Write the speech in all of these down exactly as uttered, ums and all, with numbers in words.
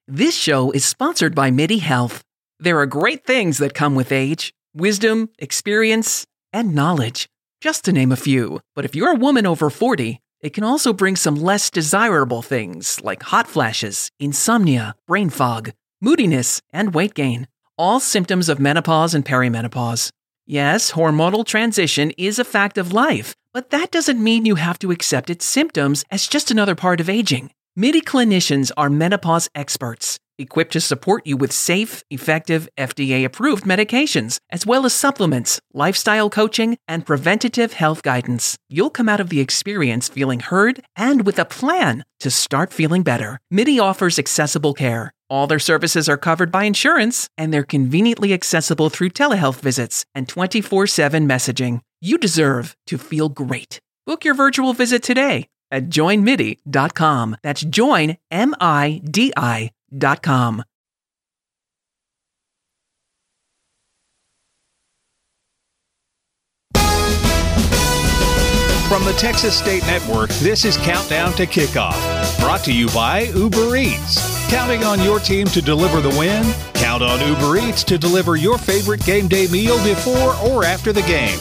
This show is sponsored by MIDI Health. There are great things that come with age: wisdom, experience, and knowledge, just to name a few. But if you're a woman over forty, it can also bring some less desirable things like hot flashes, insomnia, brain fog, moodiness, and weight gain. All symptoms of menopause and perimenopause. Yes, hormonal transition is a fact of life, but that doesn't mean you have to accept its symptoms as just another part of aging. MIDI clinicians are menopause experts, equipped to support you with safe, effective, F D A-approved medications, as well as supplements, lifestyle coaching, and preventative health guidance. You'll come out of the experience feeling heard and with a plan to start feeling better. MIDI offers accessible care. All their services are covered by insurance, and they're conveniently accessible through telehealth visits and twenty-four seven messaging. You deserve to feel great. Book your virtual visit today at join midi dot com. That's join, M I D I dot com. From the Texas State Network, this is Countdown to Kickoff, brought to you by Uber Eats. Counting on your team to deliver the win? Count on Uber Eats to deliver your favorite game day meal before or after the game.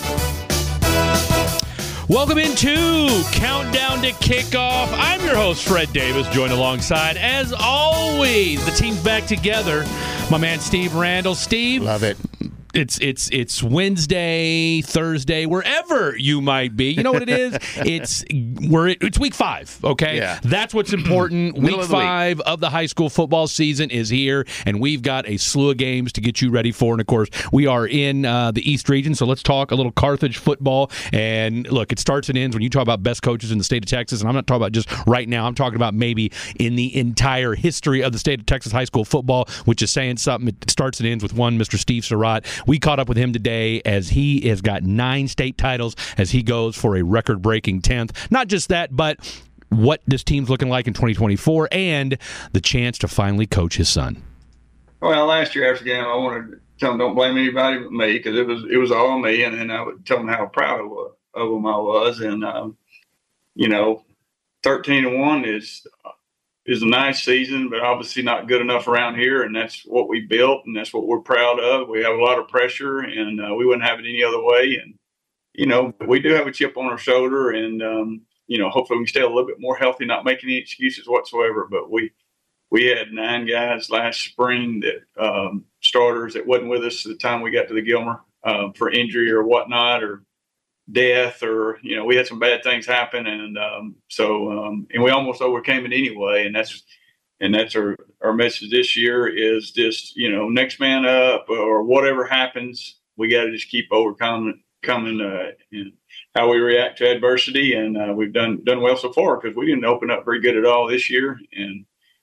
Welcome into Countdown to Kickoff. I'm your host, Fred Davis, joined alongside, as always, the team's back together. My man, Steve Randall. Steve. Love it. It's it's it's Wednesday, Thursday, wherever you might be. You know what it is? It's we're it's week five. Okay, yeah. That's what's important. Week of five week. of the high school football season is here, and we've got a slew of games to get you ready for. And of course, we are in uh, the East region, so let's talk a little Carthage football. And look, it starts and ends when you talk about best coaches in the state of Texas. And I'm not talking about just right now. I'm talking about maybe in the entire history of the state of Texas high school football, which is saying something. It starts and ends with one Mister Steve Surratt. We caught up with him today as he has got nine state titles as he goes for a record-breaking tenth. Not just that, but what this team's looking like in twenty twenty-four and the chance to finally coach his son. Well, last year after the game, I wanted to tell them don't blame anybody but me because it was it was all me, and then I would tell them how proud of, of them I was. And, um, you know, thirteen and one is is a nice season, but obviously not good enough around here, and that's what we built, and that's what we're proud of. We have a lot of pressure, and uh, we wouldn't have it any other way. And, you know, we do have a chip on our shoulder, and, um, you know, hopefully we can stay a little bit more healthy, not make any excuses whatsoever. But we we had nine guys last spring that um, starters that wasn't with us at the time we got to the Gilmer uh, for injury or whatnot, or death, or, you know, we had some bad things happen. And um, so, um, and we almost overcame it anyway. And that's, and that's our, our message this year is just, you know, next man up, or whatever happens, we got to just keep overcoming, coming, uh, in how we react to adversity. And uh, we've done, done well so far because we didn't open up very good at all this year. And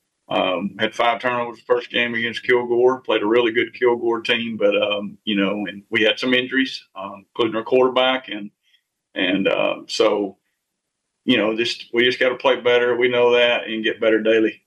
um, had five turnovers the first game against Kilgore, played a really good Kilgore team, but, um, you know, and we had some injuries, um, including our quarterback. And, And um, so, you know, just we just got to play better. We know that, and get better daily.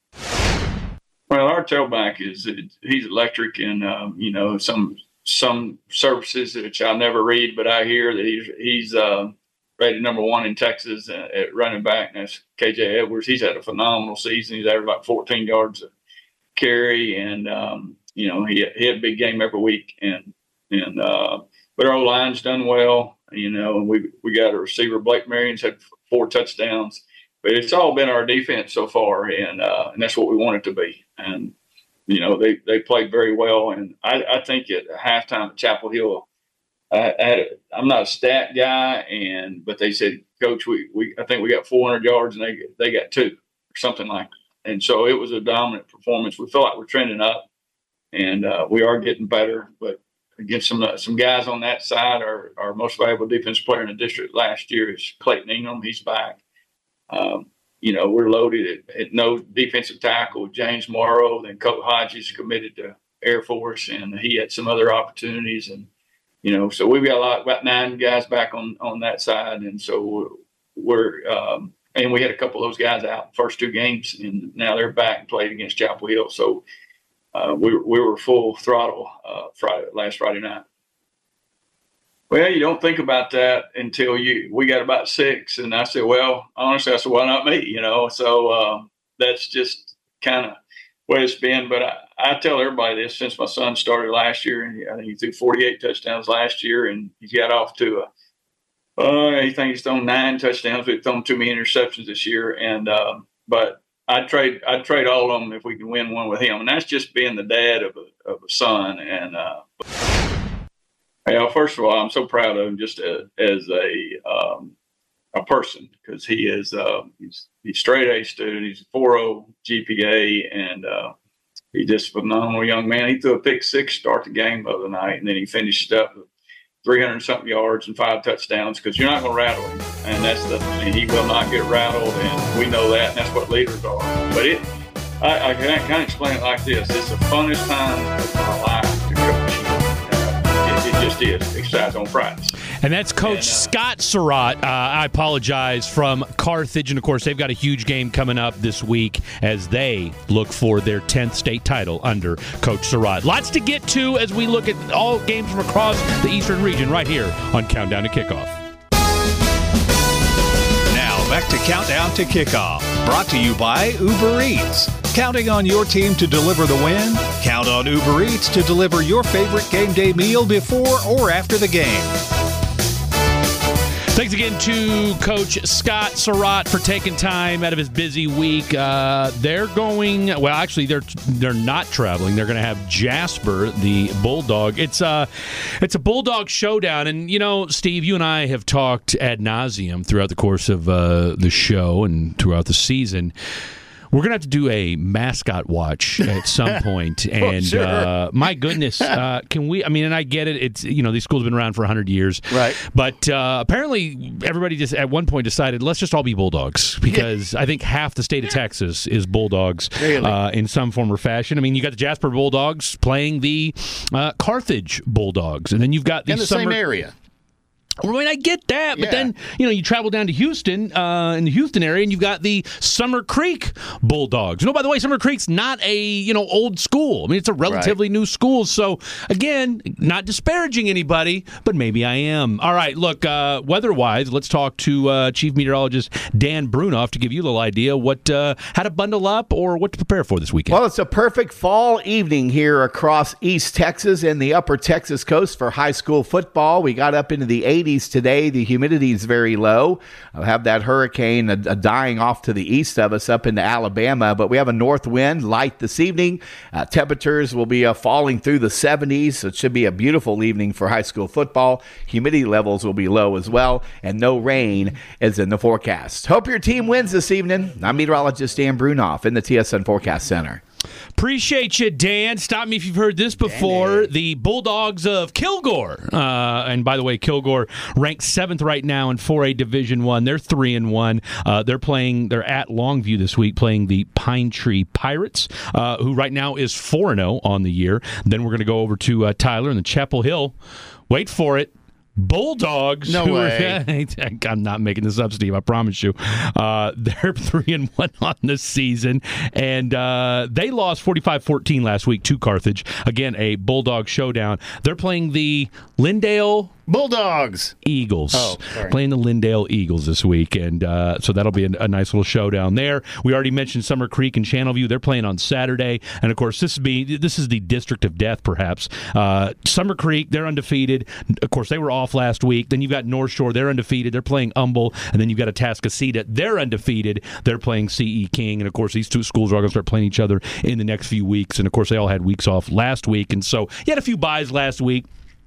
Well, our tailback is he's electric, and um, you know, some some services which I never read, but I hear that he's he's uh, rated number one in Texas at running back, and that's K J Edwards. He's had a phenomenal season. He's averaged about fourteen yards a carry, and um, you know, he he had a big game every week, and and uh, but our O-line's done well. You know, and we we got a receiver, Blake Marion's had four touchdowns, but it's all been our defense so far, and uh, and that's what we want it to be. And you know, they, they played very well, and I, I think at halftime at Chapel Hill, I, I had a, I'm not a stat guy, and but they said, Coach, we, we I think we got four hundred yards, and they they got two or something like that. And so it was a dominant performance. We feel like we're trending up, and uh, we are getting better, but. Against some uh, some guys on that side, our, our most valuable defensive player in the district last year is Clayton Ingram. He's back. Um, you know, we're loaded at, at no defensive tackle. James Morrow, then Coach Hodges committed to Air Force, and he had some other opportunities. And, you know, so we've got a lot, about nine guys back on, on that side. And so we're, um, and we had a couple of those guys out the first two games, and now they're back and played against Chapel Hill. So, Uh, we, we were full throttle uh, Friday, last Friday night. Well, you don't think about that until you. We got about six, and I said, "Well, honestly, I said, why not me?" You know, so uh, that's just kind of way it's been. But I, I tell everybody this since my son started last year, and I think he threw forty-eight touchdowns last year, and he got off to a Uh, he thinks he's thrown nine touchdowns. We've thrown too many interceptions this year, and uh, but I'd trade I'd trade all of them if we can win one with him, and that's just being the dad of a of a son. And uh, well, first of all, I'm so proud of him just a, as a um, a person, because he is uh, he's he's straight A student. He's a four point oh G P A, and uh, he's just a phenomenal young man. He threw a pick six to start the game the other night, and then he finished up with three hundred something yards and five touchdowns, because you're not going to rattle him, and that's the and he will not get rattled, and we know that, and that's what leaders are. But it, I, I can kind of explain it like this: it's the funnest time of my life to coach. Uh, it, it just is, except on practice. And that's Coach and, uh, Scott Surratt. Uh, I apologize, from Carthage. And, of course, they've got a huge game coming up this week as they look for their tenth state title under Coach Surratt. Lots to get to as we look at all games from across the Eastern region right here on Countdown to Kickoff. Now, back to Countdown to Kickoff, brought to you by Uber Eats. Counting on your team to deliver the win? Count on Uber Eats to deliver your favorite game day meal before or after the game. Thanks again to Coach Scott Surratt for taking time out of his busy week. Uh, they're going, well, actually, they're they're not traveling. They're going to have Jasper, the Bulldog. It's a, it's a Bulldog showdown. And, you know, Steve, you and I have talked ad nauseum throughout the course of uh, the show and throughout the season. We're going to have to do a mascot watch at some point. And oh, sure. uh, my goodness, uh, can we, I mean, and I get it. It's, you know, these schools have been around for one hundred years. Right. But uh, apparently everybody just at one point decided, let's just all be Bulldogs, because I think half the state of Texas is Bulldogs really? uh, in some form or fashion. I mean, you got the Jasper Bulldogs playing the uh, Carthage Bulldogs. And then you've got the, in the summer- same area. I mean, I get that, but yeah. then, you know, you travel down to Houston, uh, in the Houston area, and you've got the Summer Creek Bulldogs. You know, by the way, Summer Creek's not a, you know, old school. I mean, it's a relatively right. new school. So, again, not disparaging anybody, but maybe I am. All right, look, uh, weather-wise, let's talk to uh, Chief Meteorologist Dan Brunoff to give you a little idea what uh, how to bundle up or what to prepare for this weekend. Well, it's a perfect fall evening here across East Texas and the Upper Texas coast for high school football. We got up into the eighties today. The humidity is very low. I'll have that hurricane uh, dying off to the east of us up into Alabama, but we have a north wind light this evening. Uh, temperatures will be uh, falling through the seventies, so it should be a beautiful evening for high school football. Humidity levels will be low as well, and no rain is in the forecast. Hope your team wins this evening. I'm meteorologist Dan Brunoff in the T S N Forecast Center. Appreciate you, Dan. Stop me if you've heard this before. The Bulldogs of Kilgore. Uh, and by the way, Kilgore ranked seventh right now in four A Division One. They're three and one. Uh, they're playing. They're at Longview this week, playing the Pine Tree Pirates, uh, who right now is four and zero on the year. Then we're going to go over to uh, Tyler and the Chapel Hill. Wait for it. Bulldogs. No who way. Are, I'm not making this up, Steve. I promise you. Uh, they're three and one on this season, and uh, they lost forty-five fourteen last week to Carthage. Again, a Bulldog showdown. They're playing the Lindale Bulldogs Eagles. Oh, sorry. Playing the Lindale Eagles this week, and uh, so that'll be a, a nice little showdown there. We already mentioned Summer Creek and Channelview. They're playing on Saturday, and of course, this is be this is the District of Death, perhaps. Uh, Summer Creek, they're undefeated. Of course, they were off last week. Then you've got North Shore, they're undefeated. They're playing Humble, and then you've got Atascocita. They're undefeated. They're playing C E King, and of course, these two schools are all going to start playing each other in the next few weeks. And of course, they all had weeks off last week, and so you had a few byes last week.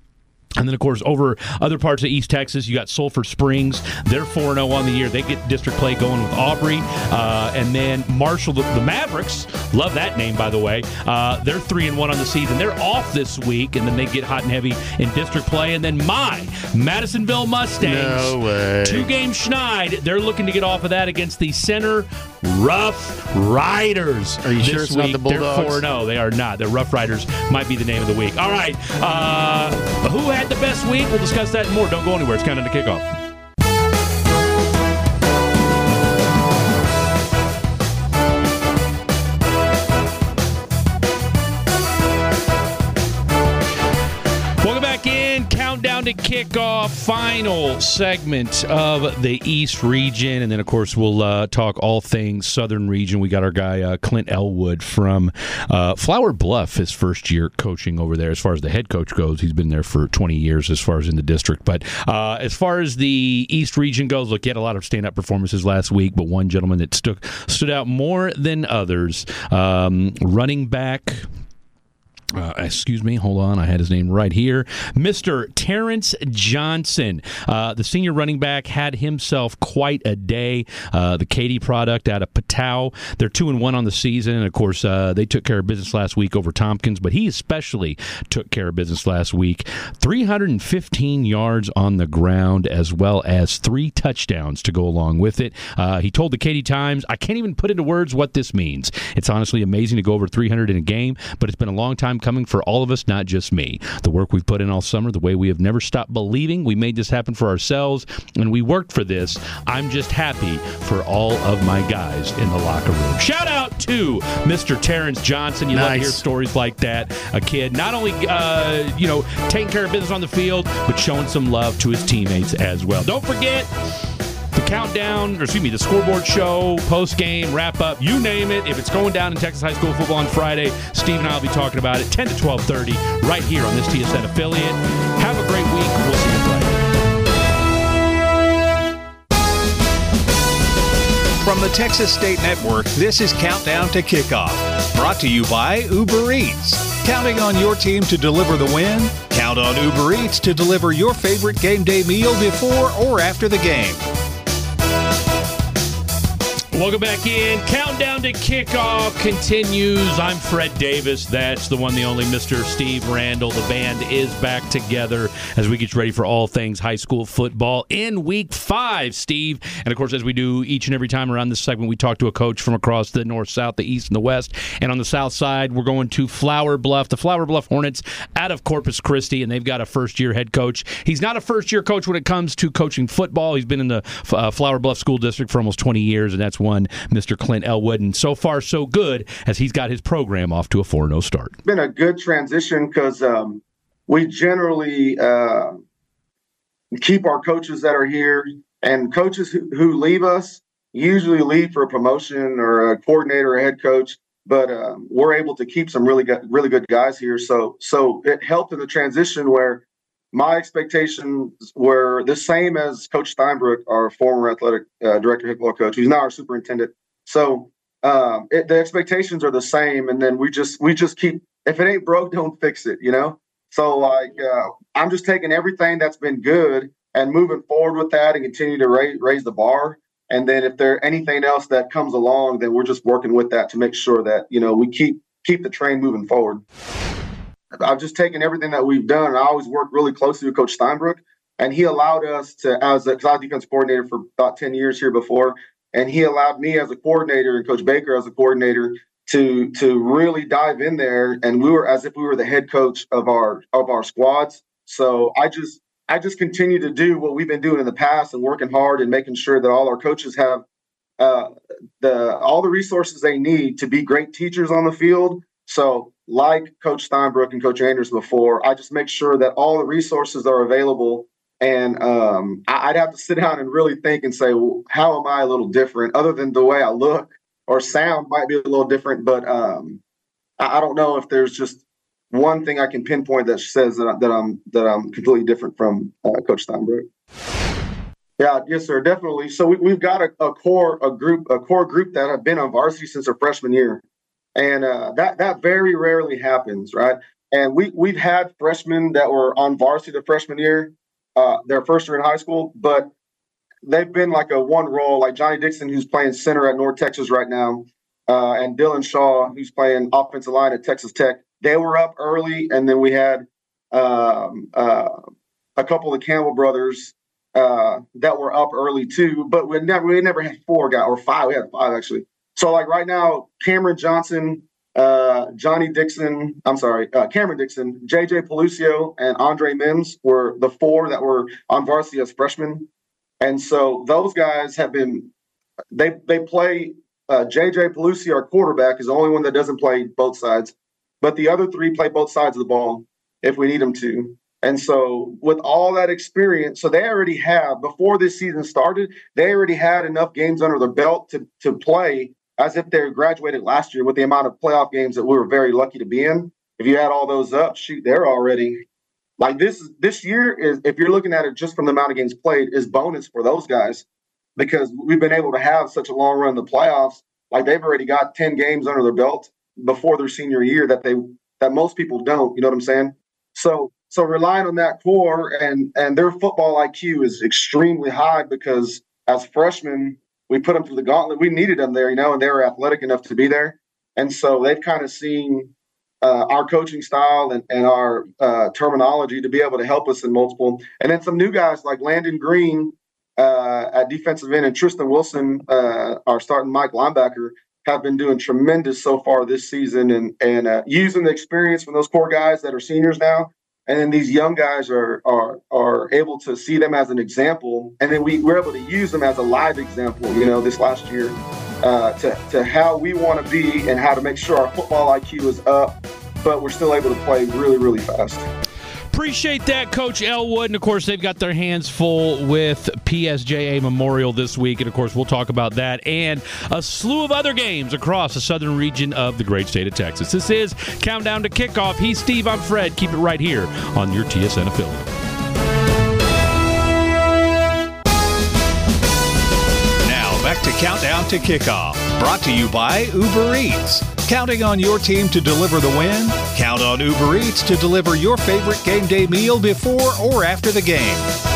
And then, of course, over other parts of East Texas, you got Sulphur Springs. They're four and oh on the year. They get district play going with Aubrey. Uh, and then Marshall, the, the Mavericks, love that name, by the way. Uh, they're three and one on the season. They're off this week, and then they get hot and heavy in district play. And then my Madisonville Mustangs, no way. two-game schneid. They're looking to get off of that against the Center Rough Riders. Are you this sure it's week. not the Bulldogs? They're four and oh. They are not. The Rough Riders might be the name of the week. All right. Uh, who had the best week? We'll discuss that and more. Don't go anywhere. It's Countdown to Kickoff. Welcome back in. Countdown to Kickoff, final segment of the East region. And then, of course, we'll uh, talk all things Southern region. We got our guy, uh, Clint Elwood from uh, Flower Bluff, his first year coaching over there. As far as the head coach goes, he's been there for twenty years as far as in the district. But uh, as far as the East region goes, look, he had a lot of stand-up performances last week, but one gentleman that stood, stood out more than others, um, running back... Uh, excuse me, hold on. I had his name right here. Mister Terrence Johnson, uh, the senior running back, had himself quite a day. Uh, the Katy product out of Patow. They're two and one on the season, and of course, uh, they took care of business last week over Tompkins. But he especially took care of business last week. three hundred fifteen yards on the ground, as well as three touchdowns to go along with it. Uh, he told the Katy Times, "I can't even put into words what this means. It's honestly amazing to go over three hundred in a game, but it's been a long time coming for all of us, not just me. The work we've put in all summer, the way we have never stopped believing we made this happen for ourselves, and we worked for this. I'm just happy for all of my guys in the locker room." Shout out to Mister Terrence Johnson. You nice. Love to hear stories like that. A kid not only uh, you know taking care of business on the field, but showing some love to his teammates as well. Don't forget the countdown, or excuse me, the scoreboard show, post-game, wrap-up, you name it. If it's going down in Texas high school football on Friday, Steve and I will be talking about it ten to twelve thirty right here on this T S N affiliate. Have a great week. We'll see you Friday. From the Texas State Network, this is Countdown to Kickoff, brought to you by Uber Eats. Counting on your team to deliver the win? Count on Uber Eats to deliver your favorite game day meal before or after the game. Welcome back in. Countdown to Kickoff continues. I'm Fred Davis. That's the one, the only Mister Steve Randall. The band is back together as we get ready for all things high school football in week five, Steve. And, of course, as we do each and every time around this segment, we talk to a coach from across the north, south, the east, and the west. And on the south side, we're going to Flower Bluff, the Flower Bluff Hornets out of Corpus Christi, and they've got a first-year head coach. He's not a first-year coach when it comes to coaching football. He's been in the uh, Flower Bluff School District for almost twenty years, and that's one Mister Clint Elwood, and so far so good as he's got his program off to a four and oh start. It's been a good transition because um, we generally uh, keep our coaches that are here, and coaches who, who leave us usually leave for a promotion or a coordinator or a head coach, but uh, we're able to keep some really good, really good guys here. So, so it helped in the transition where my expectations were the same as Coach Steinbrook, our former athletic uh, director, head football coach, who's now our superintendent. So um, it, the expectations are the same, and then we just we just keep. If it ain't broke, don't fix it. You know. So like uh, I'm just taking everything that's been good and moving forward with that, and continue to raise raise the bar. And then if there anything else that comes along, then we're just working with that to make sure that you know we keep keep the train moving forward. I've just taken everything that we've done, and I always worked really closely with Coach Steinbrook, and he allowed us to, as a, because I was defensive coordinator for about ten years here before, and he allowed me as a coordinator and Coach Baker as a coordinator to to really dive in there, and we were as if we were the head coach of our of our squads. So I just I just continue to do what we've been doing in the past and working hard and making sure that all our coaches have uh, the all the resources they need to be great teachers on the field. So like Coach Steinbrook and Coach Anders before, I just make sure that all the resources are available. And um, I'd have to sit down and really think and say, well, how am I a little different other than the way I look or sound might be a little different. But um, I don't know if there's just one thing I can pinpoint that says that, I, that I'm that I'm completely different from uh, Coach Steinbrook. Yeah, yes, sir, definitely. So we, we've got a, a core a group a core group that have been on varsity since their freshman year. And uh, that that very rarely happens, right? And we we've had freshmen that were on varsity the freshman year, uh, their first year in high school, but they've been like a one role, like Johnny Dixon, who's playing center at North Texas right now, uh, and Dylan Shaw, who's playing offensive line at Texas Tech. They were up early, and then we had um, uh, a couple of Campbell brothers uh, that were up early too. But we never we never had four guys or five. We had five actually. So, like right now, Cameron Johnson, uh, Johnny Dixon, I'm sorry, uh, Cameron Dixon, J J Pelucio, and Andre Mims were the four that were on varsity as freshmen. And so those guys have been, they they play, uh, J J Pelucio, our quarterback, is the only one that doesn't play both sides. But the other three play both sides of the ball if we need them to. And so with all that experience, so they already have, before this season started, they already had enough games under their belt to, to play as if they graduated last year with the amount of playoff games that we were very lucky to be in. If you add all those up, shoot, they're already like this. This year is, if you're looking at it just from the amount of games played, is bonus for those guys because we've been able to have such a long run in the playoffs. Like they've already got ten games under their belt before their senior year that they that most people don't. You know what I'm saying? So so relying on that core and and their football I Q is extremely high because as freshmen we put them through the gauntlet. We needed them there, you know, and they were athletic enough to be there. And so they've kind of seen uh, our coaching style and, and our uh, terminology to be able to help us in multiple. And then some new guys like Landon Green uh, at defensive end and Tristan Wilson, uh, our starting Mike linebacker, have been doing tremendous so far this season and, and uh, using the experience from those core guys that are seniors now. And then these young guys are are are able to see them as an example. And then we, we're able to use them as a live example, you know, this last year uh, to, to how we want to be and how to make sure our football I Q is up, but we're still able to play really, really fast. Appreciate that, Coach Elwood. And, of course, they've got their hands full with P S J A Memorial this week. And, of course, we'll talk about that and a slew of other games across the southern region of the great state of Texas. This is Countdown to Kickoff. He's Steve. I'm Fred. Keep it right here on your T S N affiliate. Now, back to Countdown to Kickoff. Brought to you by Uber Eats. Counting on your team to deliver the win? Count on Uber Eats to deliver your favorite game day meal before or after the game.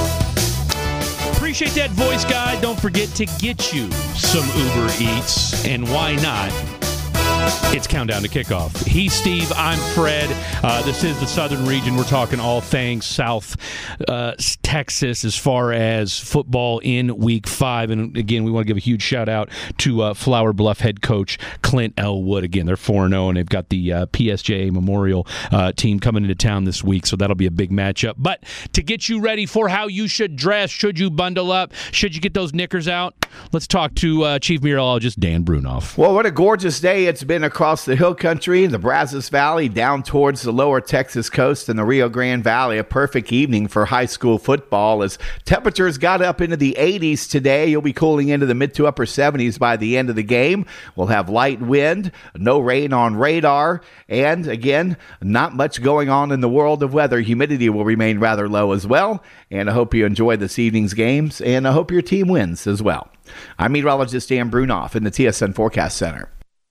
Appreciate that voice guide. Don't forget to get you some Uber Eats. And why not? It's Countdown to Kickoff. He's Steve. I'm Fred. Uh, this is the Southern region. We're talking all things South uh, Texas as far as football in Week Five. And again, we want to give a huge shout out to uh, Flower Bluff head coach Clint Elwood. Again, they're four and oh, and they've got the uh, P S J A Memorial uh, team coming into town this week, so that'll be a big matchup. But to get you ready for how you should dress, should you bundle up, should you get those knickers out, let's talk to uh, Chief Meteorologist Dan Brunoff. Well, what a gorgeous day it's been across the hill country, the Brazos Valley, down towards the lower Texas coast and the Rio Grande Valley. A perfect evening for high school football as temperatures got up into the eighties today. You'll be cooling into the mid to upper seventies by the end of the game. We'll have light wind, no rain on radar, and again, not much going on in the world of weather. Humidity will remain rather low as well, and I hope you enjoy this evening's games, and I hope your team wins as well. I'm meteorologist Dan Brunoff in the T S N Forecast Center.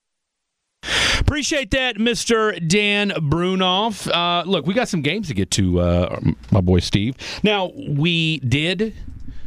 Appreciate that, Mister Dan Brunoff. Uh, look, we got some games to get to, uh, my boy Steve. Now, we did,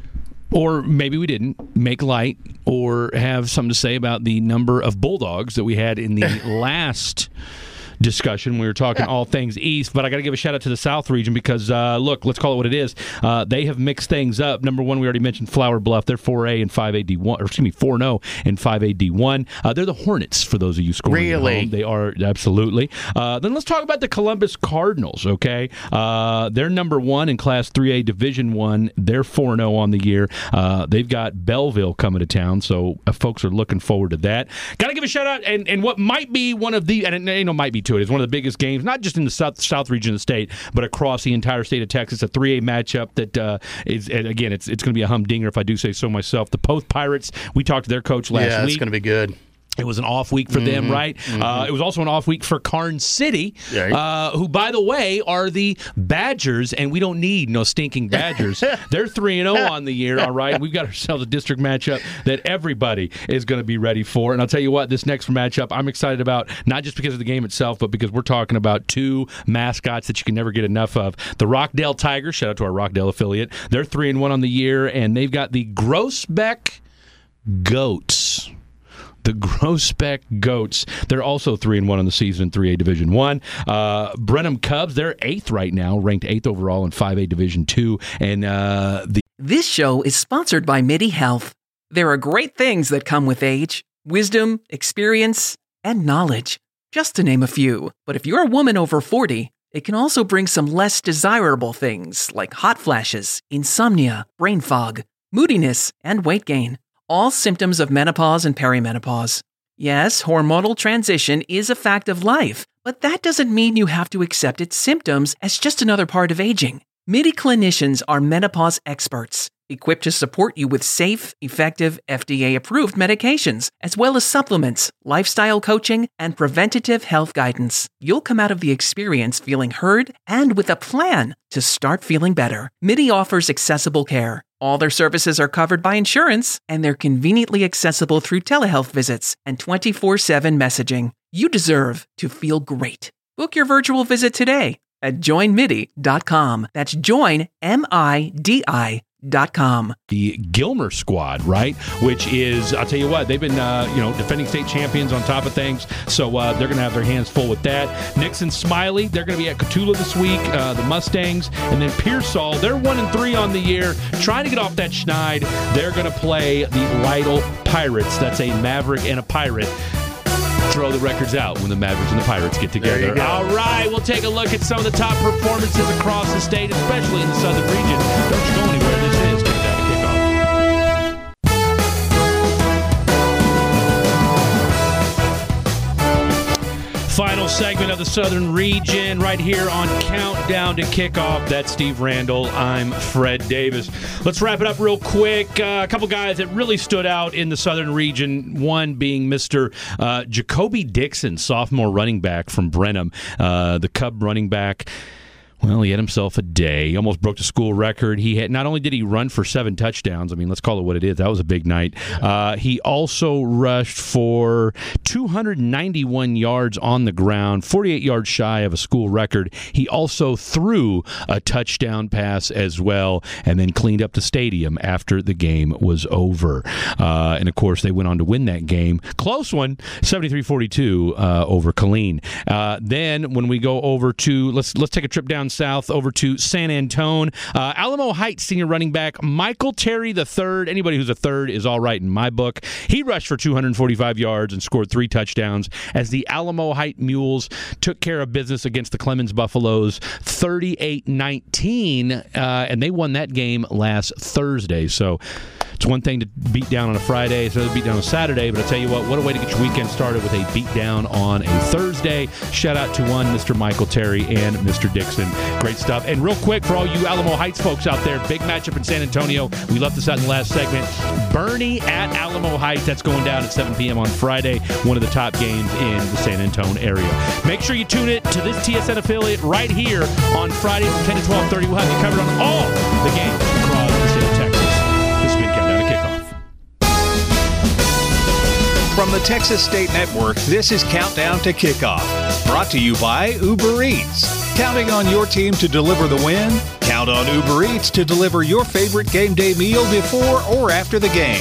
or maybe we didn't, make light or have something to say about the number of Bulldogs that we had in the last discussion. We were talking all things East, but I got to give a shout out to the South region because, uh, look, let's call it what it is. Uh, they have mixed things up. Number one, we already mentioned Flower Bluff. They're four A and five A D one, or excuse me, four and oh and five A D one. Uh, they're the Hornets for those of you scoring. Really? At home. They are, absolutely. Uh, then let's talk about the Columbus Cardinals, okay? Uh, they're number one in Class three A Division one. They're four and oh on the year. Uh, they've got Belleville coming to town, so uh, folks are looking forward to that. Got to give a shout out, and, and what might be one of the, and you know, might be to it, is one of the biggest games, not just in the south south region of the state, but across the entire state of Texas. A three A matchup that uh, is, and again, it's it's going to be a humdinger if I do say so myself. The Poth Pirates, we talked to their coach last yeah, week. Yeah, it's going to be good. It was an off week for mm-hmm. them, right? Mm-hmm. Uh, it was also an off week for Karn City, right. uh, who, by the way, are the Badgers, and we don't need no stinking Badgers. They're three and oh on the year, all right? We've got ourselves a district matchup that everybody is going to be ready for. And I'll tell you what, this next matchup I'm excited about, not just because of the game itself, but because we're talking about two mascots that you can never get enough of. The Rockdale Tigers, shout out to our Rockdale affiliate, they're three and one on the year, and they've got the Groesbeck Goats. The Groesbeck Goats. They're also three and one on the season in three A Division One. Uh, Brenham Cubs. They're eighth right now, ranked eighth overall in five A Division Two. And uh, the This show is sponsored by Midi Health. There are great things that come with age: wisdom, experience, and knowledge, just to name a few. But if you're a woman over forty, it can also bring some less desirable things like hot flashes, insomnia, brain fog, moodiness, and weight gain. All symptoms of menopause and perimenopause. Yes, hormonal transition is a fact of life, But that doesn't mean you have to accept its symptoms as just another part of aging. MIDI clinicians are menopause experts, equipped to support you with safe, effective, F D A-approved medications, as well as supplements, lifestyle coaching, and preventative health guidance. You'll come out of the experience feeling heard and with a plan to start feeling better. MIDI offers accessible care. All their services are covered by insurance, and they're conveniently accessible through telehealth visits and twenty-four seven messaging. You deserve to feel great. Book your virtual visit today at join midi dot com. That's join, M I D I dot com. The Gilmer squad, right? Which is, I'll tell you what, they've been, uh, you know, defending state champions on top of things, so uh, they're going to have their hands full with that. Nixon Smiley, they're going to be at Cotulla this week, uh, the Mustangs, and then Pearsall, they're one and three on the year, trying to get off that schneid. They're going to play the Lytle Pirates. That's a Maverick and a Pirate. Throw the records out when the Mavericks and the Pirates get together. All right, we'll take a look at some of the top performances across the state, especially in the southern region. Don't you go anywhere. This is Countdown to Kickoff. Final segment of the southern region right here on Countdown to Kickoff. That's Steve Randall. I'm Fred Davis. Let's wrap it up real quick. Uh, a couple guys that really stood out in the southern region, one being Mister Uh, Jacoby Dixon, sophomore running back from Brenham, uh, the Cub running back. Well, he had himself a day. He almost broke the school record. He had not only did he run for seven touchdowns. I mean, let's call it what it is. That was a big night. Uh, he also rushed for two hundred ninety-one yards on the ground, forty-eight yards shy of a school record. He also threw a touchdown pass as well, and then cleaned up the stadium after the game was over. Uh, and of course, they went on to win that game. Close one, seventy-three forty-two uh, over Killeen. Uh, then when we go over to let's let's take a trip down south over to San Antone. Uh, Alamo Heights senior running back Michael Terry the third. Anybody who's a third is all right in my book. He rushed for two hundred forty-five yards and scored three touchdowns as the Alamo Heights Mules took care of business against the Clemens Buffaloes thirty-eight nineteen, uh, and they won that game last Thursday. So it's one thing to beat down on a Friday, it's another beat down on a Saturday, but I'll tell you what, what a way to get your weekend started with a beat down on a Thursday. Shout out to one Mister Michael Terry and Mister Dixon. Great stuff. And real quick, for all you Alamo Heights folks out there, big matchup in San Antonio. We left this out in the last segment. Bernie at Alamo Heights. That's going down at seven p.m. on Friday. One of the top games in the San Antonio area. Make sure you tune it to this T S N affiliate right here on Friday from ten to twelve thirty. We'll have you covered on all the games across the state of Texas. This has been Countdown to Kickoff. From the Texas State Network, this is Countdown to Kickoff. Brought to you by Uber Eats. Counting on your team to deliver the win? Count on Uber Eats to deliver your favorite game day meal before or after the game.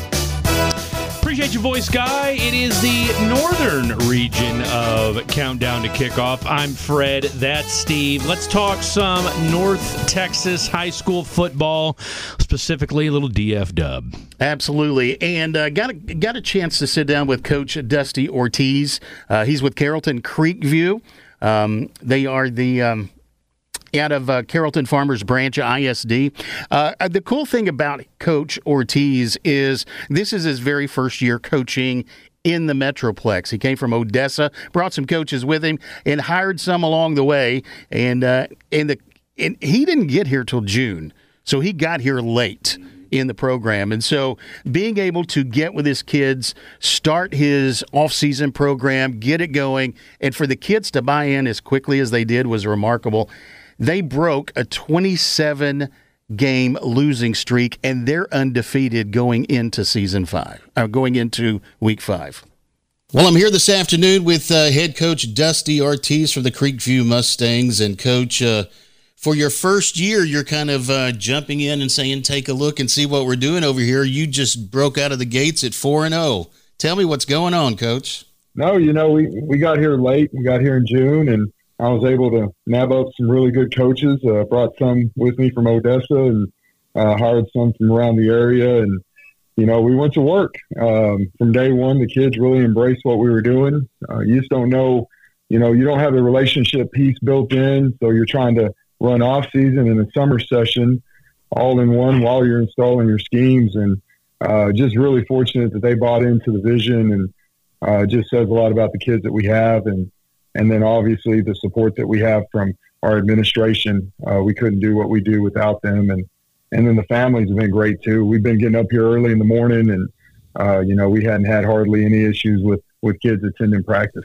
Appreciate your voice, Guy. It is the northern region of Countdown to Kickoff. I'm Fred. That's Steve. Let's talk some North Texas high school football, specifically a little D F Dub. Absolutely. And uh, got, a, got a chance to sit down with Coach Dusty Ortiz. Uh, he's with Carrollton Creekview. Um, they are the... Um, out of uh, Carrollton Farmers Branch I S D. Uh, the cool thing about Coach Ortiz is this is his very first year coaching in the Metroplex. He came from Odessa, brought some coaches with him, and hired some along the way. And uh, and the and he didn't get here till June, so he got here late in the program. And so being able to get with his kids, start his off-season program, get it going, and for the kids to buy in as quickly as they did was remarkable. They broke a twenty-seven game losing streak, and they're undefeated going into season five, or going into week five. Well, I'm here this afternoon with uh, head coach Dusty Ortiz from the Creekview Mustangs. And, Coach, uh, for your first year, you're kind of uh, jumping in and saying, take a look and see what we're doing over here. You just broke out of the gates at four and oh. Tell me what's going on, Coach. No, you know, we, we got here late. We got here in June, and I was able to nab up some really good coaches. Uh, brought some with me from Odessa and uh, hired some from around the area. And, you know, we went to work. Um, from day one, the kids really embraced what we were doing. Uh, you just don't know, you know, you don't have the relationship piece built in, so you're trying to run off-season and a summer session all in one while you're installing your schemes. And uh, just really fortunate that they bought into the vision, and uh, just says a lot about the kids that we have. And and then obviously the support that we have from our administration. Uh, we couldn't do what we do without them, and and then the families have been great too. We've been getting up here early in the morning, and uh, you know we hadn't had hardly any issues with with kids attending practice.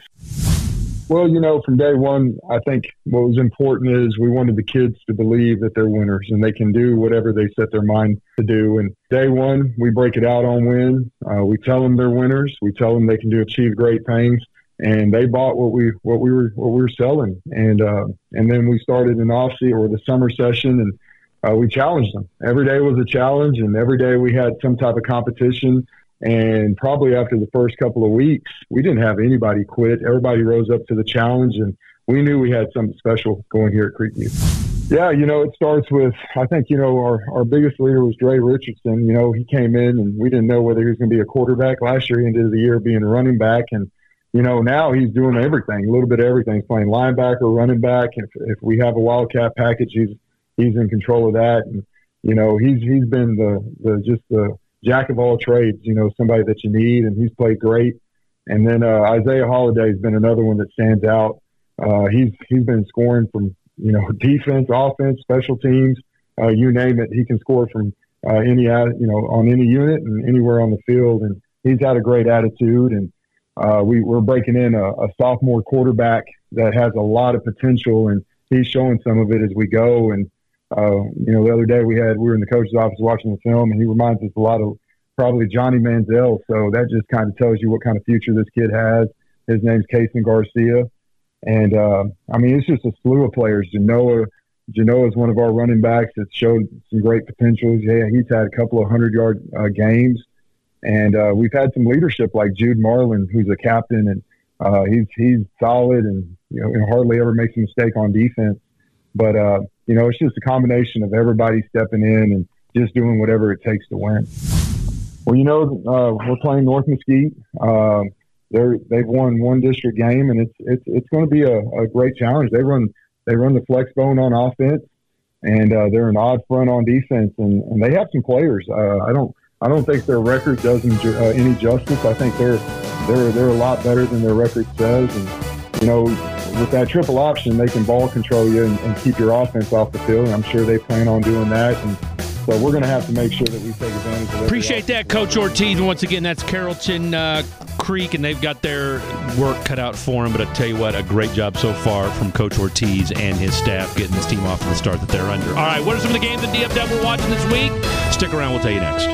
Well, you know, from day one, I think what was important is we wanted the kids to believe that they're winners and they can do whatever they set their mind to do. And day one, we break it out on win. Uh, we tell them they're winners. We tell them they can do achieve great things. And they bought what we what we were what we were selling. And uh, and then we started an off season or the summer session, and uh, we challenged them. Every day was a challenge, and every day we had some type of competition. And probably after the first couple of weeks, we didn't have anybody quit. Everybody rose up to the challenge, and we knew we had something special going here at Creekview. Yeah, you know, it starts with, I think, you know, our, our biggest leader was Dre Richardson. You know, he came in, and we didn't know whether he was going to be a quarterback. Last year, he ended the year being a running back. And, you know, now he's doing everything, a little bit of everything. He's playing linebacker, running back. If, if we have a Wildcat package, he's he's in control of that. And, you know, he's he's been the, the just the – jack of all trades, you know, somebody that you need, and he's played great. And then uh, Isaiah Holiday has been another one that stands out. Uh, he's he's been scoring from, you know, defense, offense, special teams, uh, you name it. He can score from uh, any, you know, on any unit and anywhere on the field. And he's had a great attitude. And uh, we, we're breaking in a, a sophomore quarterback that has a lot of potential, and he's showing some of it as we go. And Uh, you know, the other day we had, we were in the coach's office watching the film, and he reminds us a lot of probably Johnny Manziel. So that just kind of tells you what kind of future this kid has. His name's Kason Garcia. And, uh, I mean, it's just a slew of players. Genoa, Genoa is one of our running backs that showed some great potential. Yeah, he's had a couple of hundred-yard uh, games. And uh, we've had some leadership like Jude Marlin, who's a captain, and uh, he's he's solid and, you know, hardly ever makes a mistake on defense. But, uh, you know, it's just a combination of everybody stepping in and just doing whatever it takes to win. Well, you know, uh, we're playing North Mesquite. Uh, they're they've won one district game, and it's it's it's going to be a, a great challenge. They run they run the flex bone on offense, and uh, they're an odd front on defense, and, and they have some players. Uh, I don't I don't think their record does them ju- uh, any justice. I think they're they're they're a lot better than their record says, and you know, with that triple option, they can ball control you and, and keep your offense off the field. And I'm sure they plan on doing that. And so we're going to have to make sure that we take advantage of it. Appreciate that, Coach Ortiz. And once again, that's Carrollton uh, Creek, and they've got their work cut out for them. But I tell you what, a great job so far from Coach Ortiz and his staff getting this team off to the start that they're under. All right, what are some of the games that D F W we're watching this week? Stick around. We'll tell you next.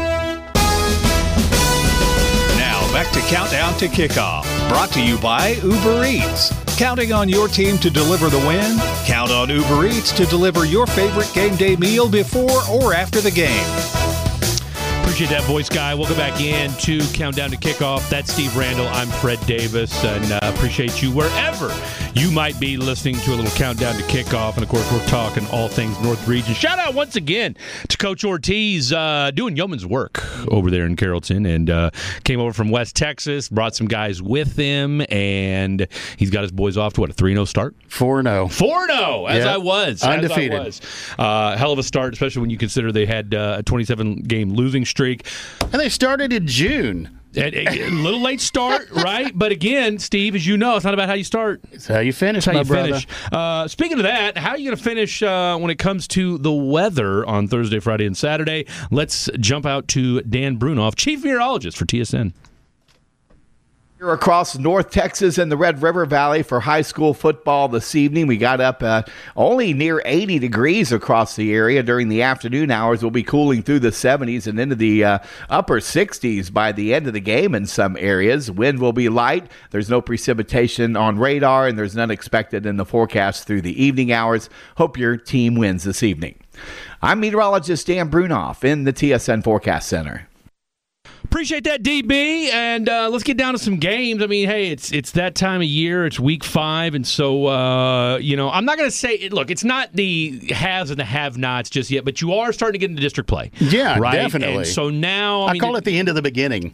Back to Countdown to Kickoff, brought to you by Uber Eats. Counting on your team to deliver the win? Count on Uber Eats to deliver your favorite game day meal before or after the game. Appreciate that voice, guy. Welcome back in to Countdown to Kickoff. That's Steve Randall. I'm Fred Davis, and uh, appreciate you wherever you might be listening to a little Countdown to Kickoff. And, of course, we're talking all things North Region. Shout out once again to Coach Ortiz, uh, doing yeoman's work over there in Carrollton, and uh, came over from West Texas, brought some guys with him, and he's got his boys off to, what, a three and oh start? four and oh. four and oh, as yep. I was. Undefeated. As I was. Uh, hell of a start, especially when you consider they had uh, a twenty-seven game losing streak. And they started in June. A, a little late start, right? But again, Steve, as you know, it's not about how you start. It's how you finish, it's how my you brother. finish. Uh, speaking of that, how are you going to finish uh, when it comes to the weather on Thursday, Friday, and Saturday? Let's jump out to Dan Brunoff, Chief Meteorologist for T S N. Across North Texas and the Red River Valley for high school football this evening. We got up uh, only near eighty degrees across the area. During the afternoon hours, we'll be cooling through the seventies and into the uh, upper sixties by the end of the game in some areas. Wind will be light. There's no precipitation on radar, and there's none expected in the forecast through the evening hours. Hope your team wins this evening. I'm meteorologist Dan Brunoff in the T S N Forecast Center. Appreciate that, D B, and uh, let's get down to some games. I mean, hey, it's it's that time of year. It's week five, and so, uh, you know, I'm not going to say, look, it's not the haves and the have-nots just yet, but you are starting to get into district play. Yeah, right? definitely. And so now... I, I mean, call it the end of the beginning.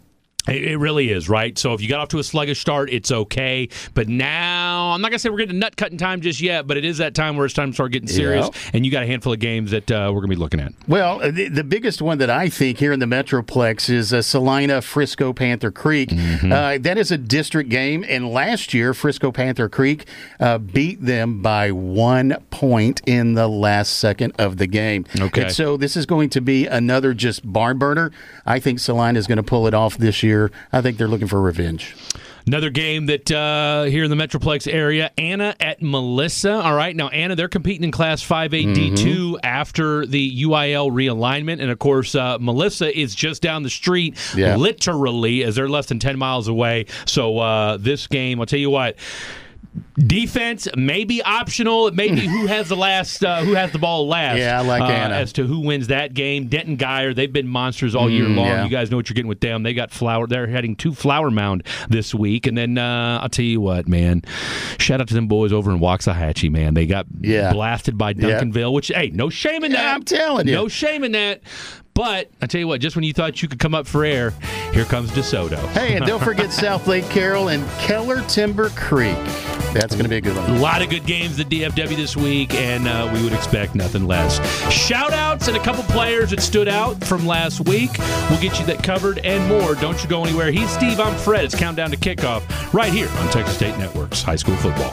It, it really is, right? So if you got off to a sluggish start, it's okay. But now, I'm not going to say we're getting to nut-cutting time just yet, but it is that time where it's time to start getting serious, yep. and you got a handful of games that uh, we're going to be looking at. Well, the, the biggest one that I think here in the Metroplex is uh, Salina Frisco Panther Creek. Mm-hmm. Uh, that is a district game, and last year Frisco Panther Creek uh, beat them by one point in the last second of the game. Okay. And so this is going to be another just barn burner. I think Salina is going to pull it off this year. I think they're looking for revenge. Another game that uh, here in the Metroplex area, Anna at Melissa. All right, now Anna, they're competing in Class five A D two mm-hmm. after the U I L realignment, and of course, uh, Melissa is just down the street, yeah. literally, as they're less than ten miles away. So uh, this game, I'll tell you what. Defense may be optional. It may be who has the last, uh, who has the ball last. Yeah, I like uh, Anna. As to who wins that game, Denton Geyer, they've been monsters all year mm, long. Yeah. You guys know what you're getting with them. They got Flower. They're heading to Flower Mound this week, and then uh, I'll tell you what, man. Shout out to them boys over in Waxahachie, man. They got yeah. blasted by Duncanville, yeah. which hey, no shame in that. Yeah, I'm telling you, no shame in that. But I tell you what, just when you thought you could come up for air, here comes DeSoto. Hey, and don't forget South Lake Carroll and Keller Timber Creek. That's going to be a good one. A lot of good games at D F W this week, and uh, we would expect nothing less. Shout-outs and a couple players that stood out from last week. We'll get you that covered and more. Don't you go anywhere. He's Steve. I'm Fred. It's Countdown to Kickoff right here on Texas State Network's High School Football.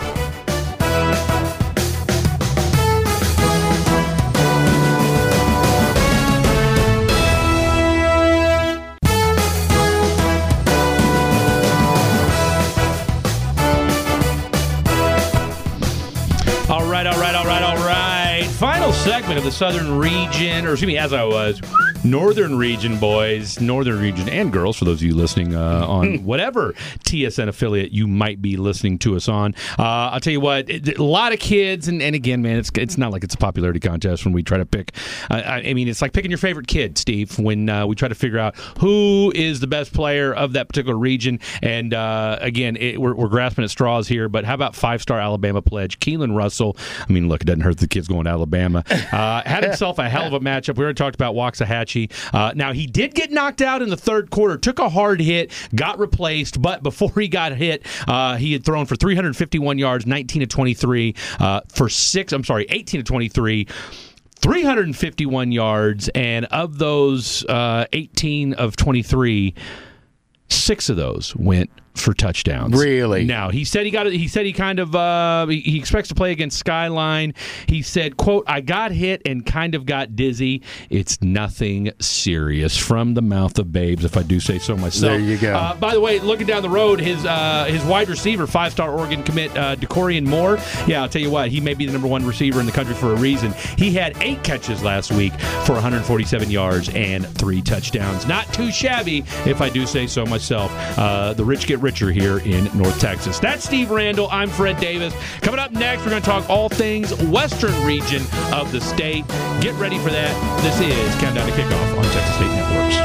All right, all right, all right, all right. Final segment of the Southern Region, or excuse me, as I was, Northern Region boys, Northern Region and girls, for those of you listening uh, on whatever T S N affiliate you might be listening to us on. Uh, I'll tell you what, it, a lot of kids, and, and again, man, it's it's not like it's a popularity contest when we try to pick. Uh, I, I mean, it's like picking your favorite kid, Steve, when uh, we try to figure out who is the best player of that particular region. And uh, again, it, we're, we're grasping at straws here, but how about five-star Alabama pledge, Keelan Russell? I mean, look, it doesn't hurt the kids going to Alabama. Uh, had himself a hell of a matchup. We already talked about Waxahachie. Uh, now, he did get knocked out in the third quarter, took a hard hit, got replaced, but before he got hit, uh, he had thrown for three hundred fifty-one yards, nineteen to twenty-three, uh, for six, I'm sorry, eighteen to twenty-three, three hundred fifty-one yards, and of those uh, eighteen of twenty-three, six of those went for touchdowns. Really? Now, he said he got he said he kind of uh, he, he expects to play against Skyline. He said, quote, "I got hit and kind of got dizzy. It's nothing serious," from the mouth of babes, if I do say so myself. There you go. Uh, by the way, looking down the road, his uh, his wide receiver, five-star Oregon commit uh, DeCorian Moore. Yeah, I'll tell you what, he may be the number one receiver in the country for a reason. He had eight catches last week for one hundred forty-seven yards and three touchdowns. Not too shabby, if I do say so myself. Uh, the rich get richer here in North Texas. That's Steve Randall. I'm Fred Davis. Coming up next, we're going to talk all things Western region of the state. Get ready for that. This is Countdown to Kickoff on Texas State Networks.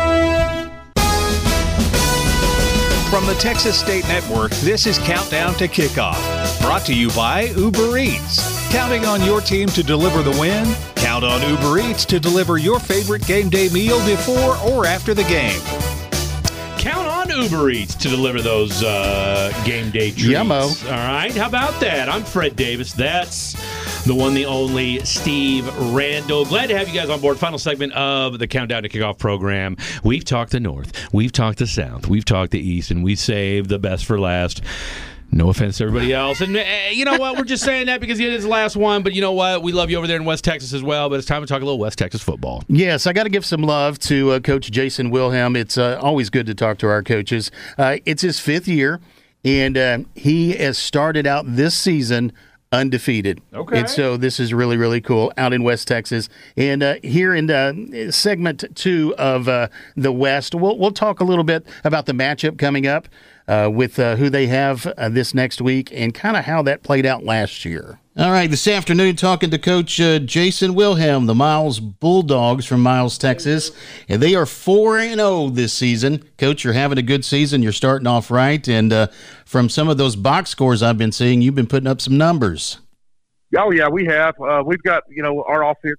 From the Texas State Network, this is Countdown to Kickoff, brought to you by Uber Eats. Counting on your team to deliver the win? Count on Uber Eats to deliver your favorite game day meal before or after the game. Count on Uber Eats to deliver those uh, game day treats. Yummo. All right, how about that? I'm Fred Davis. That's the one, the only Steve Randall. Glad to have you guys on board. Final segment of the Countdown to Kickoff program. We've talked the North, we've talked the South, we've talked the East, and we saved the best for last. No offense to everybody else. And uh, you know what? We're just saying that because it is the last one. But you know what? We love you over there in West Texas as well. But it's time to talk a little West Texas football. Yes, I got to give some love to uh, Coach Jason Wilhelm. It's uh, always good to talk to our coaches. Uh, it's his fifth year, and uh, he has started out this season undefeated. Okay. And so this is really, really cool out in West Texas. And uh, here in uh, segment two of uh, the West, we'll, we'll talk a little bit about the matchup coming up uh, with uh, who they have uh, this next week and kind of how that played out last year. All right, this afternoon talking to Coach uh, Jason Wilhelm, the Miles Bulldogs from Miles, Texas, and they are four and oh this season. Coach, you're having a good season. You're starting off right, and uh, from some of those box scores I've been seeing, you've been putting up some numbers. Oh, yeah, we have. Uh, we've got, you know, our offense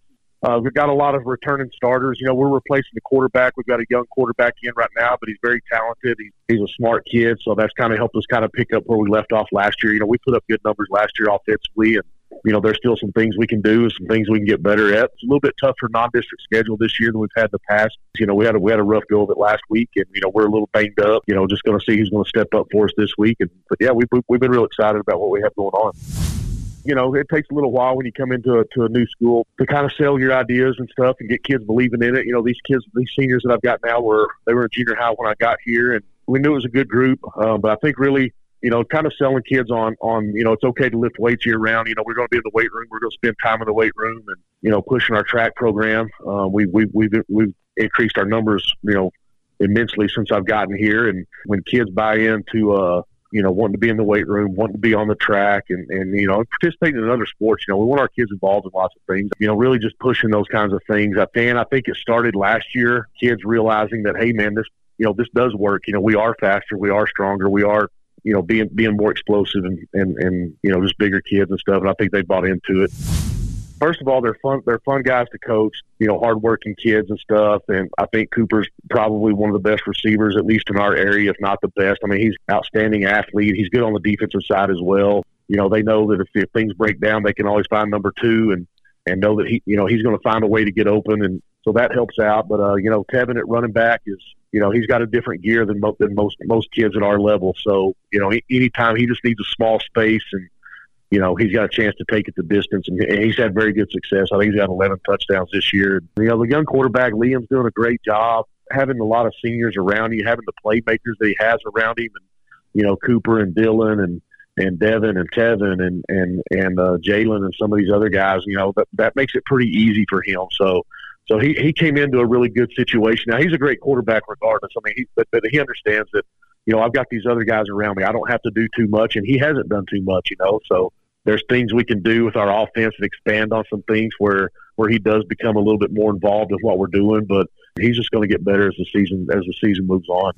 Uh, we've got a lot of returning starters. You know, we're replacing the quarterback. We've got a young quarterback in right now, but he's very talented. He's, he's a smart kid, so that's kind of helped us kind of pick up where we left off last year. You know, we put up good numbers last year offensively, and, you know, there's still some things we can do, some things we can get better at. It's a little bit tougher non-district schedule this year than we've had in the past. You know, we had a, we had a rough go of it last week, and, you know, we're a little banged up. You know, just going to see who's going to step up for us this week. And But, yeah, we've, we've been real excited about what we have going on. You know, it takes a little while when you come into a, to a new school to kind of sell your ideas and stuff and get kids believing in it. You know, these kids, these seniors that I've got now were, they were in junior high when I got here, and we knew it was a good group. Um, but I think really, you know, kind of selling kids on, on, you know, it's okay to lift weights year round. You know, we're going to be in the weight room. We're going to spend time in the weight room and, you know, pushing our track program. Uh, we, we, we've, we've increased our numbers, you know, immensely since I've gotten here. And when kids buy into, uh, you know, wanting to be in the weight room, wanting to be on the track and, and, you know, participating in other sports. You know, we want our kids involved in lots of things, you know, really just pushing those kinds of things. I think, I think it started last year, kids realizing that, hey, man, this, you know, this does work. You know, we are faster, we are stronger, we are, you know, being being more explosive and, and, and, you know, just bigger kids and stuff. And I think they bought into it. First of all, they're fun. They're fun guys to coach. You know, hardworking kids and stuff. And I think Cooper's probably one of the best receivers, at least in our area, if not the best. I mean, he's an outstanding athlete. He's good on the defensive side as well. You know, they know that if, if things break down, they can always find number two and and know that he, you know, he's going to find a way to get open, and so that helps out. But uh, you know, Tevin at running back is, you know, he's got a different gear than mo- than most most kids at our level. So you know, anytime he just needs a small space and, you know, he's got a chance to take it the distance, and he's had very good success. I think he's got eleven touchdowns this year. You know, the young quarterback, Liam's doing a great job, having a lot of seniors around you, having the playmakers that he has around him, and, you know, Cooper and Dylan and, and Devin and Tevin and, and, and uh, Jalen and some of these other guys, you know, that, that makes it pretty easy for him. So, so he, he came into a really good situation. Now, he's a great quarterback regardless. I mean, he, but, but he understands that, you know, I've got these other guys around me. I don't have to do too much, and he hasn't done too much, you know, so there's things we can do with our offense and expand on some things where, where he does become a little bit more involved with what we're doing, but he's just going to get better as the season, as the season moves on.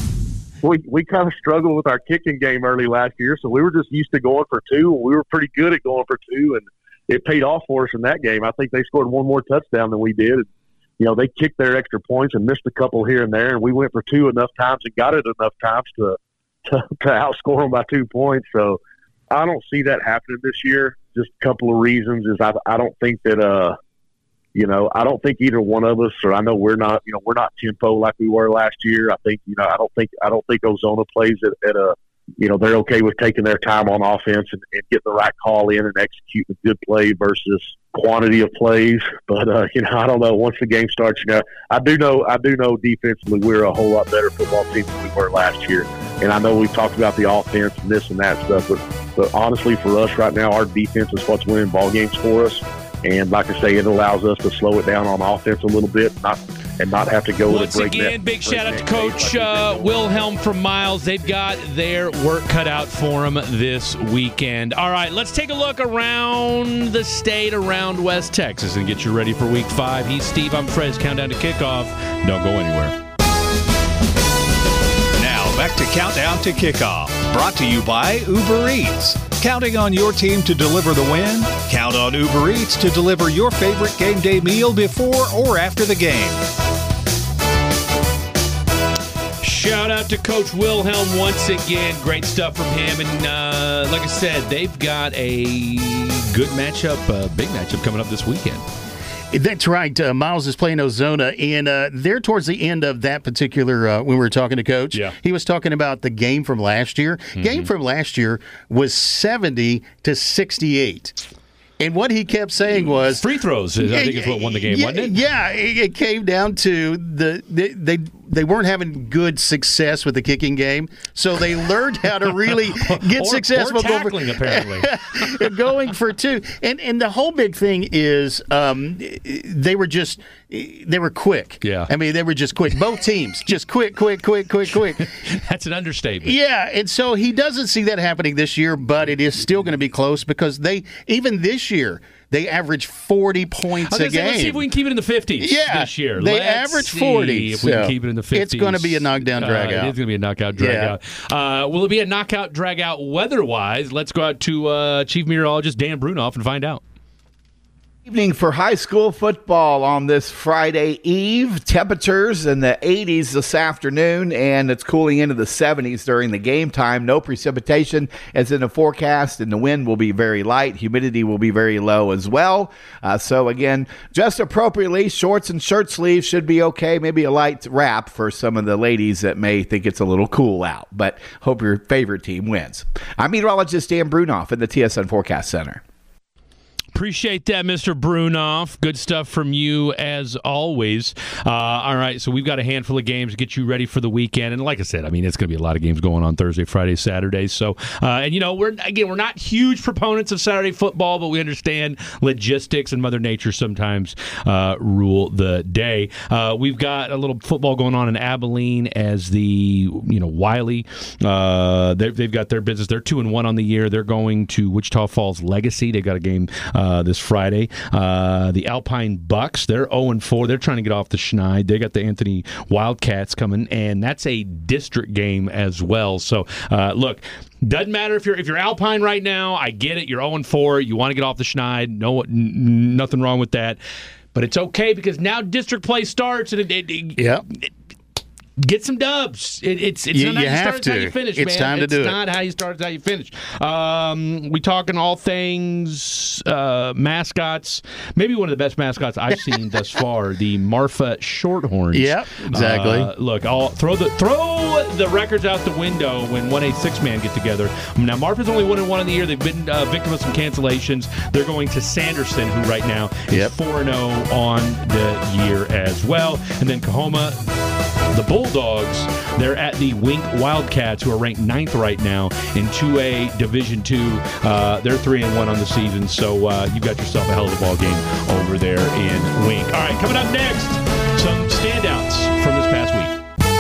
We, we kind of struggled with our kicking game early last year, so we were just used to going for two. We were pretty good at going for two, and it paid off for us in that game. I think they scored one more touchdown than we did. And, you know, they kicked their extra points and missed a couple here and there, and we went for two enough times and got it enough times to, to, to outscore them by two points. So I don't see that happening this year. Just a couple of reasons is I, I don't think that, uh, you know, I don't think either one of us, or I know we're not, you know, we're not tempo like we were last year. I think, you know, I don't think, I don't think Ozona plays at, at a, you know, they're okay with taking their time on offense and, and getting the right call in and executing a good play versus quantity of plays. But, uh, you know, I don't know. Once the game starts, you know, I do know, I do know defensively we're a whole lot better football team than we were last year. And I know we've talked about the offense and this and that stuff, but, but honestly for us right now, our defense is what's winning ball games for us. And like I say, it allows us to slow it down on offense a little bit, not and not have to go with Once a breakneck. again, big shout out to Coach uh, Wilhelm from Miles. They've got their work cut out for them this weekend. All right, let's take a look around the state, around West Texas, and get you ready for week five. He's Steve. I'm Fred. Countdown to kickoff. Don't go anywhere. Now, back to Countdown to Kickoff. Brought to you by Uber Eats. Counting on your team to deliver the win? Count on Uber Eats to deliver your favorite game day meal before or after the game. Shout out to Coach Wilhelm once again. Great stuff from him. And uh, like I said, they've got a good matchup, a big matchup coming up this weekend. That's right. Uh, Miles is playing Ozona, and uh, they're towards the end of that particular, uh, when we were talking to Coach, yeah. he was talking about the game from last year. Mm-hmm. Game from last year was seventy to sixty-eight. And what he kept saying was free throws. I think is what won the game, yeah, wasn't it? Yeah, it came down to the they, they they weren't having good success with the kicking game, so they learned how to really get or, successful. Or tackling, going, apparently, going for two. And and the whole big thing is um, they were just they were quick. Yeah, I mean they were just quick. Both teams just quick, quick, quick, quick, quick. That's an understatement. Yeah, and so he doesn't see that happening this year, but it is still going to be close because they even this year they average forty points a game. Say, let's see if we can keep it in the fifties yeah, this year. They let's average see forty. If we so can keep it in the fifties. It's going to be a knockdown drag uh, out. It is going to be a knockout drag yeah. out. Uh, will it be a knockout drag out weather-wise? Let's go out to uh, Chief Meteorologist Dan Brunoff and find out. Evening for high school football on this Friday eve. Temperatures in the eighties this afternoon, and it's cooling into the seventies during the game time. No precipitation is in the forecast, and the wind will be very light. Humidity will be very low as well. Uh, so again, just appropriately, shorts and shirt sleeves should be okay. Maybe a light wrap for some of the ladies that may think it's a little cool out, but hope your favorite team wins. I'm meteorologist Dan Brunoff in the T S N Forecast Center. Appreciate that, Mister Brunoff. Good stuff from you as always. Uh, all right, so we've got a handful of games to get you ready for the weekend, and like I said, I mean it's going to be a lot of games going on Thursday, Friday, Saturday. So, uh, and you know, we're again we're not huge proponents of Saturday football, but we understand logistics and Mother Nature sometimes uh, rule the day. Uh, we've got a little football going on in Abilene as the you know Wiley. Uh, they've got their business. They're two and one on the year. They're going to Wichita Falls Legacy. They got a game. Uh, Uh, this Friday. Uh, the Alpine Bucks, they're oh and four. They're trying to get off the schneid. They got the Anthony Wildcats coming, and that's a district game as well. So, uh, look, doesn't matter if you're if you're Alpine right now. I get it. You're oh and four. You want to get off the schneid. No, n- nothing wrong with that. But it's okay because now district play starts, and it, it, it, yeah. it get some dubs. It, it's it's you, not you how you have start, to. It's how you finish, it's man. time to it's do it. It's not how you start, it's how you finish. Um, we talking all things uh, mascots. Maybe one of the best mascots I've seen thus far, the Marfa Shorthorns. Yep, exactly. Uh, look, I'll throw the throw the records out the window when one A six man get together. Now Marfa's only one and one in the year. They've been uh, victim of some cancellations. They're going to Sanderson, who right now is four and zero on the year as well, and then Kahoma. The Bulldogs, they're at the Wink Wildcats, who are ranked ninth right now in two A Division two. Uh, they're three and one on the season, so uh, you got yourself a hell of a ball game over there in Wink. All right, coming up next, some standouts from this past week.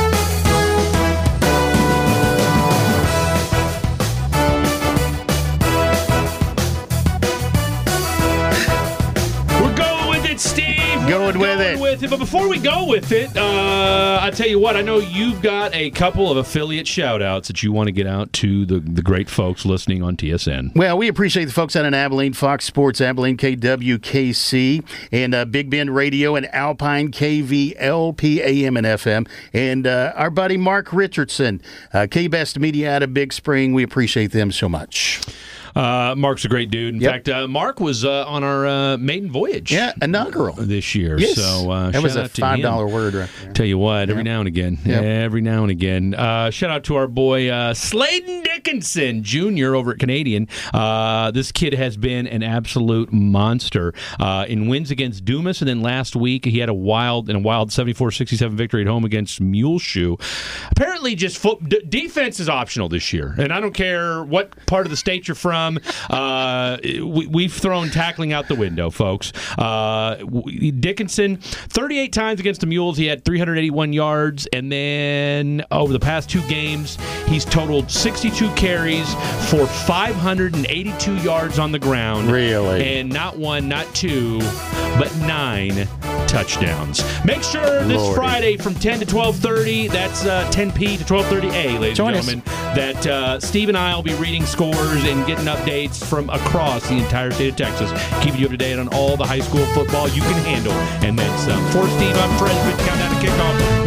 Going with going it. with it. But before we go with it, uh, I tell you what, I know you've got a couple of affiliate shout-outs that you want to get out to the, the great folks listening on T S N. Well, we appreciate the folks out in Abilene, Fox Sports, Abilene, K W K C, and uh, Big Bend Radio and Alpine K V L P A M and F M, and uh, our buddy Mark Richardson, uh, K-Best Media out of Big Spring. We appreciate them so much. Uh, Mark's a great dude. In yep. fact, uh, Mark was uh, on our uh, maiden voyage. Yeah, inaugural. This year. Yes. So, uh, that was a five dollar him. word right there. Tell you what, every yep. now and again. Yep. Every now and again. Uh, shout out to our boy uh, Sladen Dickinson Junior over at Canadian. Uh, this kid has been an absolute monster uh, in wins against Dumas, and then last week he had a wild in a wild seventy-four sixty-seven victory at home against Muleshoe. Apparently, just fo- d- defense is optional this year, and I don't care what part of the state you're from. Uh, Uh, we, we've thrown tackling out the window, folks. Uh, Dickinson, thirty-eight times against the Mules, he had three hundred eighty-one yards, and then over the past two games, he's totaled sixty-two carries for five hundred eighty-two yards on the ground. Really? And not one, not two, but nine touchdowns. Make sure this Lordy. Friday from ten to twelve thirty, that's uh, ten p to twelve thirty a, ladies Join and us. gentlemen, that uh, Steve and I will be reading scores and getting updates from across the entire state of Texas, keeping you up to date on all the high school football you can handle, and then some. For Steve, I'm Fred. Countdown to kickoff.